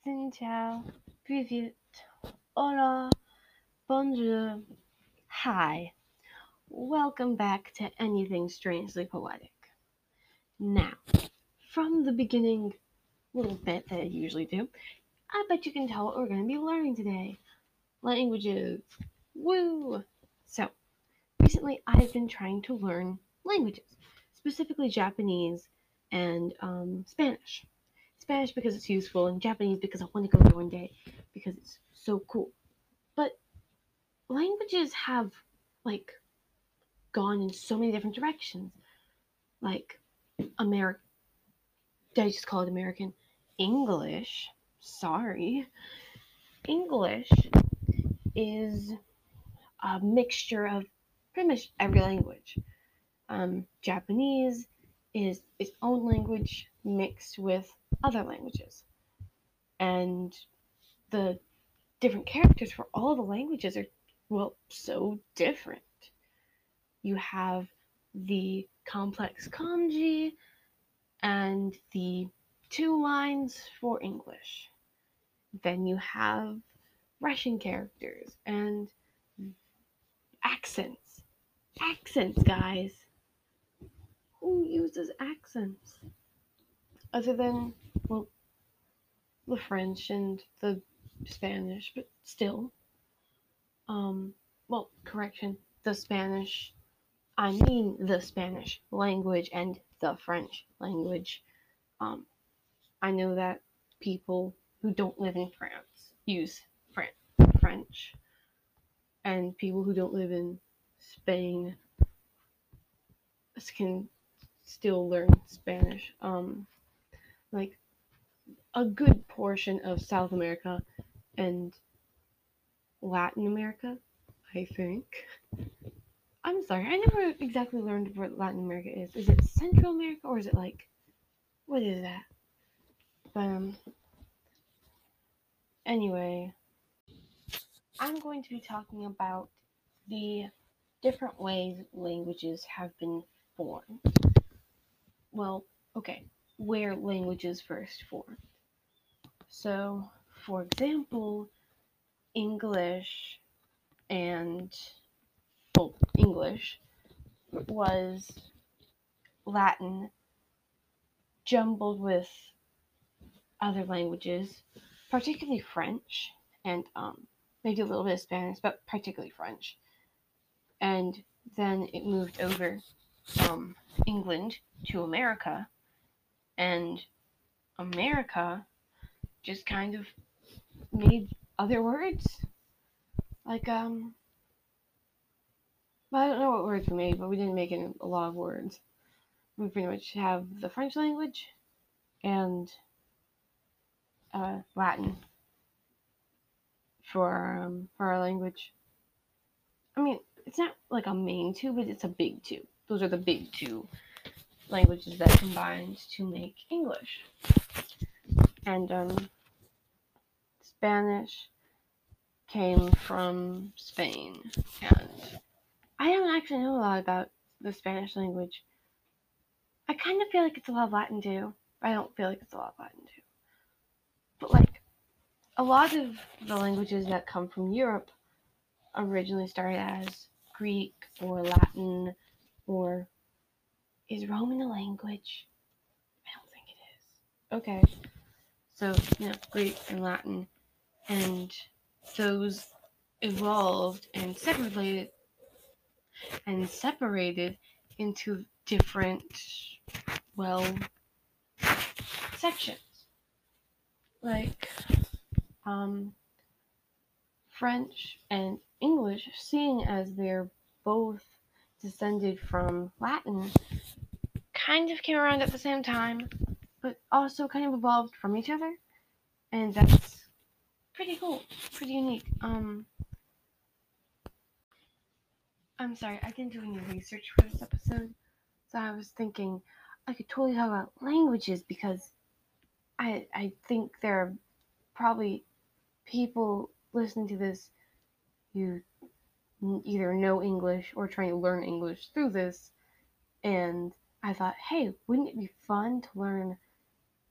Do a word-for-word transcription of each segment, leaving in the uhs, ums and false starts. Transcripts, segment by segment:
Xin chào, привет, hola, bonjour, hi. Welcome back to Anything Strangely Poetic. Now, from the beginning little bit that I usually do, I bet you can tell what we're going to be learning today. Languages. Woo! So, recently I've been trying to learn languages, specifically Japanese and um, Spanish. Spanish because it's useful, and Japanese because I want to go there one day because it's so cool. But languages have like gone in so many different directions. Like American, did I just call it American? English. Sorry. English is a mixture of pretty much every language. Um, Japanese is its own language mixed with other languages. And the different characters for all the languages are, well, so different. You have the complex kanji and the two lines for English. Then you have Russian characters and accents. Accents, guys. Who uses accents? Other than, well, the French and the Spanish, but still. Um, well, correction, the Spanish. I mean the Spanish language and the French language. Um, I know that people who don't live in France use French, and people who don't live in Spain can still learn Spanish. Um, like a good portion of South America and Latin America, I think. I'm sorry, I never exactly learned what Latin America is. Is it Central America or is it like, what is that? But um, anyway, I'm going to be talking about the different ways languages have been formed. Well, okay, where languages first formed. So, for example, English and, well, English was Latin jumbled with other languages, particularly French and um, maybe a little bit of Spanish, but particularly French. And then it moved over from England to America, and America just kind of made other words. Like, um, well, I don't know what words we made, but we didn't make any, a lot of words. We pretty much have the French language and uh, Latin for um, for our language. I mean, it's not like a main two, but it's a big two. Those are the big two languages that combined to make English. And um, Spanish came from Spain. And I don't actually know a lot about the Spanish language. I kind of feel like it's a lot of Latin too. I don't feel like it's a lot of Latin too. But like, a lot of the languages that come from Europe originally started as Greek or Latin or is Roman a language? I don't think it is. Okay. So, yeah, Greek and Latin. And those evolved and separated and separated into different, well, sections. Like, um, French and English, seeing as they're both descended from Latin, kind of came around at the same time, but also kind of evolved from each other. And that's pretty cool, pretty unique. Um, I'm sorry, I didn't do any research for this episode, so I was thinking I could totally talk about languages because I I think there are probably people listening to this who either know English or trying to learn English through this, and I thought, hey, wouldn't it be fun to learn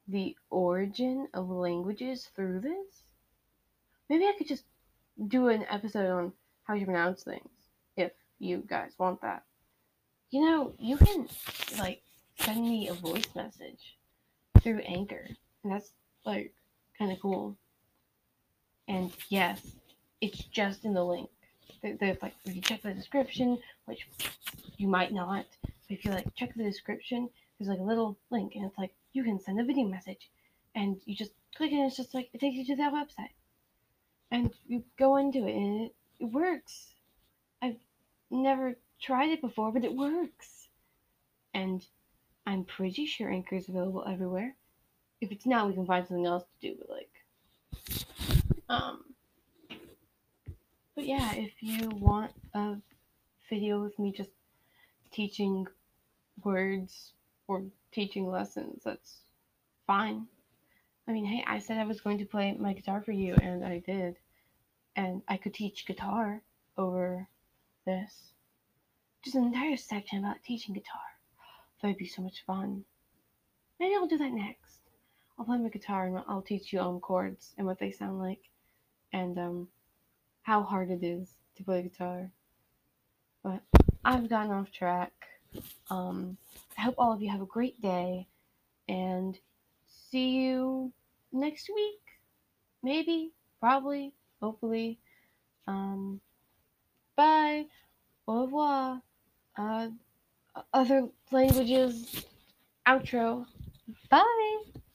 the origin of languages through this. Maybe I could just do an episode on how you pronounce things if you guys want that. You know, you can like send me a voice message through Anchor, and that's like kind of cool. And yes, it's just in the link. There's like, if you check the description, which you might not, but if you like check the description, there's like a little link, and it's like you can send a video message, and you just click it, and it's just like it takes you to that website, and you go into it, and it, it works. I've never tried it before, but it works, and I'm pretty sure Anchor is available everywhere. If it's not, we can find something else to do, but like, um, but yeah, if you want a video with me just teaching words or teaching lessons, that's fine. I mean, hey, I said I was going to play my guitar for you, and I did. And I could teach guitar over this. Just an entire section about teaching guitar. That would be so much fun. Maybe I'll do that next. I'll play my guitar and I'll teach you um chords and what they sound like, and um how hard it is to play guitar. But I've gotten off track. Um, I hope all of you have a great day, and see you next week. Maybe, probably, hopefully. Um, bye. Au revoir. Uh, other languages. Outro. Bye.